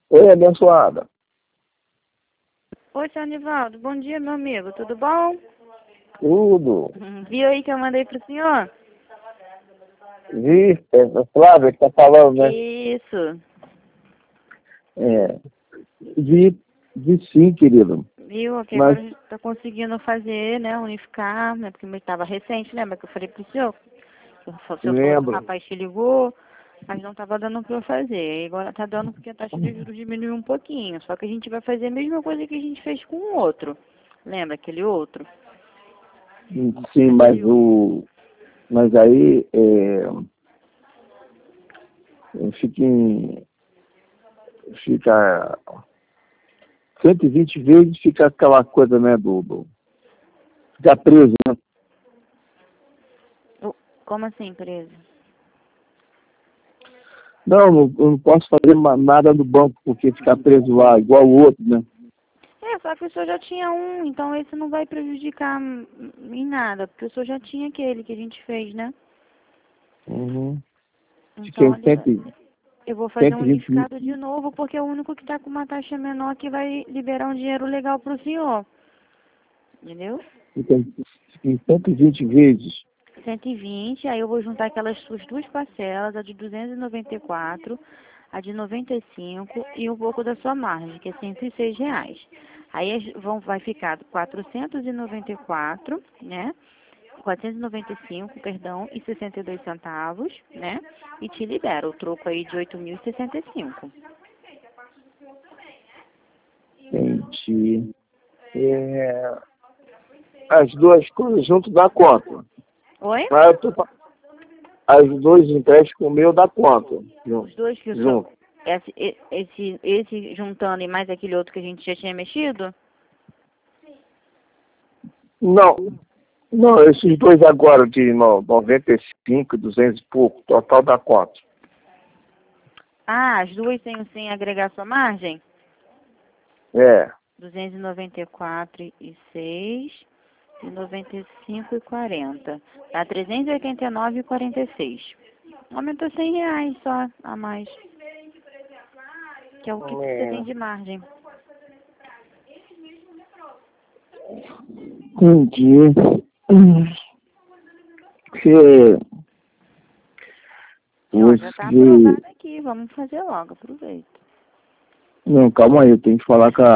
Oi, abençoada. Oi, seu Anivaldo. Bom dia, meu amigo. Tudo bom? Tudo. Viu aí que eu mandei pro senhor? Vi, é a Flávia que tá falando, né? Isso. É, vi sim, querido. Viu? Que Mas agora a gente tá conseguindo fazer, né? Unificar, né? Porque estava recente, lembra que eu falei pro senhor? O senhor falou que o lembro. rapaz te ligou, mas não estava dando para eu fazer. E agora tá dando porque a taxa de juros diminuiu um pouquinho. Só que a gente vai fazer a mesma coisa que a gente fez com o outro. Lembra aquele outro? Sim, mas aí fica 120 vezes, fica aquela coisa, né, fica preso, né? Como assim, preso? Não posso fazer nada no banco, porque ficar preso lá, igual o outro, né? Só que o senhor já tinha um, então esse não vai prejudicar em nada, porque o senhor já tinha aquele que a gente fez, né? Uhum. Então, Fiquei olha, eu vou fazer um 120 mil. unificado de novo, porque é o único que está com uma taxa menor que vai liberar um dinheiro legal para o senhor. Entendeu? Fiquei 120 vezes. 120, aí eu vou juntar aquelas suas duas parcelas, a de 294, a de 95 e um pouco da sua margem, que é R$ 106. Aí vai ficar 494, né? 495, perdão, e 62 centavos, né? E te libera o troco aí de 8.065. Entendi. As duas coisas junto dá quanto? Oi? As duas empréstimos com o meu dá quanto? Os dois que o senhor... Junto. Esse juntando e mais aquele outro que a gente já tinha mexido? Não, esses dois agora de 95, 200 e pouco, total dá quanto? Ah, as duas sem agregar sua margem? É. 294,6 e 95,40. Dá 389,46. Aumentou R$ 100 só a mais. Que é o que você tem de margem. Entendi. Já tá aprovado aqui. Vamos fazer logo. Aproveita. Não, calma aí, eu tenho que falar com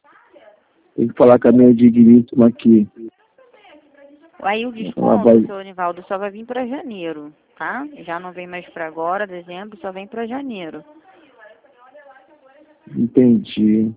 a minha digníssima aqui. Aí o desconto, seu Anivaldo, só vai vir para janeiro, tá? Já não vem mais para agora, dezembro, só vem para janeiro. Entendi.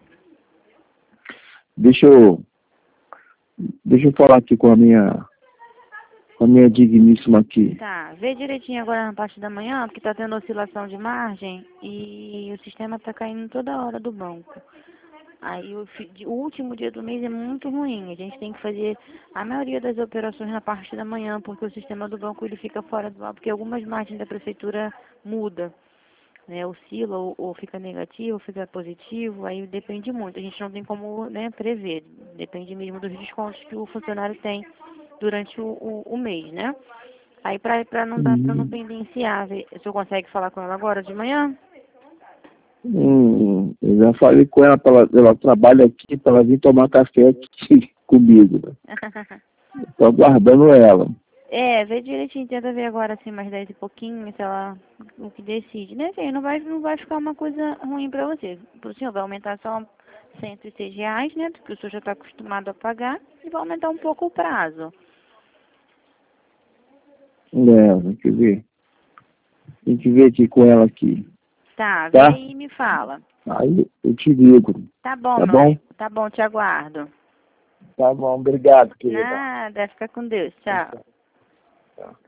Deixa eu falar aqui com a minha digníssima aqui. Tá, vê direitinho agora na parte da manhã, porque tá tendo oscilação de margem e o sistema tá caindo toda hora do banco. Aí o último dia do mês é muito ruim. A gente tem que fazer a maioria das operações na parte da manhã, porque o sistema do banco ele fica fora do ar, porque algumas margens da prefeitura muda, né? Oscila ou fica negativo, ou fica positivo, aí depende muito. A gente não tem como, né, prever. Depende mesmo dos descontos que o funcionário tem durante o mês, né? Aí pra não dar, pra não pendenciar, o senhor consegue falar com ela agora de manhã? Eu já falei com ela, ela trabalha aqui para ela vir tomar café aqui comigo. Estou aguardando ela. Vê direitinho, tenta ver agora assim mais 10 e pouquinho, se ela o que decide, né? Assim, não vai ficar uma coisa ruim pra você. Pro senhor vai aumentar só R$ 106, né? Porque o senhor já está acostumado a pagar, e vai aumentar um pouco o prazo. Tem que ver. Tem que ver aqui com ela aqui. Tá, vê Tá? aí e me fala. Aí eu te ligo. Tá bom, Tá meu bom? amigo. Tá bom, te aguardo. Tá bom, obrigado, querida. Nada, fica com Deus. Tchau. Tchau.